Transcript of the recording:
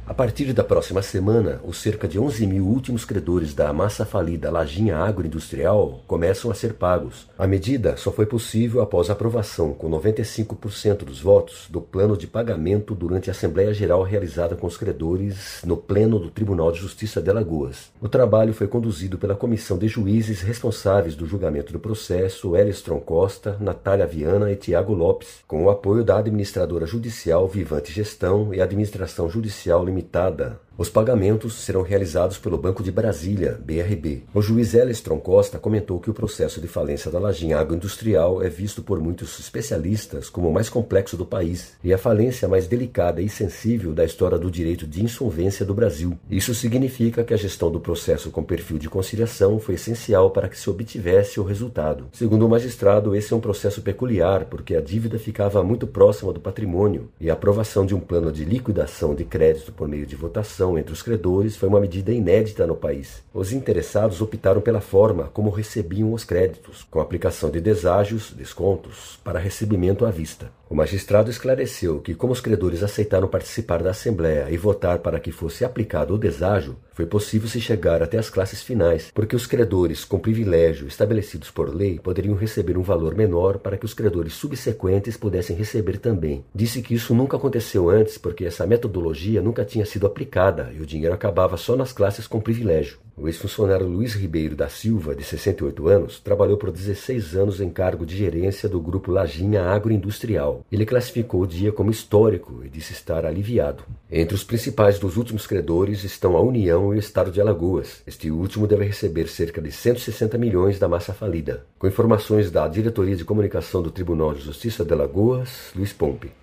A partir da próxima semana, os cerca de 11 mil últimos credores da massa falida Lajinha Agroindustrial começam a ser pagos. A medida só foi possível após a aprovação, com 95% dos votos, do plano de pagamento durante a Assembleia Geral realizada com os credores no Pleno do Tribunal de Justiça de Alagoas. O trabalho foi conduzido pela comissão de juízes responsáveis do julgamento do processo, Elistron Costa, Natália Viana e Tiago Lopes, com o apoio da administradora judicial Vivante Gestão e Administração Judicial Limitada. Os pagamentos serão realizados pelo Banco de Brasília, BRB. O juiz Elistron Costa comentou que o processo de falência da Lajinha Agroindustrial é visto por muitos especialistas como o mais complexo do país e a falência mais delicada e sensível da história do direito de insolvência do Brasil. Isso significa que a gestão do processo com perfil de conciliação foi essencial para que se obtivesse o resultado. Segundo o magistrado, esse é um processo peculiar porque a dívida ficava muito próxima do patrimônio e a aprovação de um plano de liquidação de crédito por meio de votação entre os credores foi uma medida inédita no país. Os interessados optaram pela forma como recebiam os créditos, com aplicação de deságios, descontos, para recebimento à vista. O magistrado esclareceu que, como os credores aceitaram participar da Assembleia e votar para que fosse aplicado o deságio, foi possível se chegar até as classes finais, porque os credores com privilégio estabelecidos por lei poderiam receber um valor menor para que os credores subsequentes pudessem receber também. Disse que isso nunca aconteceu antes porque essa metodologia nunca tinha sido aplicada e o dinheiro acabava só nas classes com privilégio. O ex-funcionário Luiz Ribeiro da Silva, de 68 anos, trabalhou por 16 anos em cargo de gerência do grupo Lajinha Agroindustrial. Ele classificou o dia como histórico e disse estar aliviado. Entre os principais dos últimos credores estão a União e o Estado de Alagoas. Este último deve receber cerca de 160 milhões da massa falida. Com informações da Diretoria de Comunicação do Tribunal de Justiça de Alagoas, Luiz Pompe.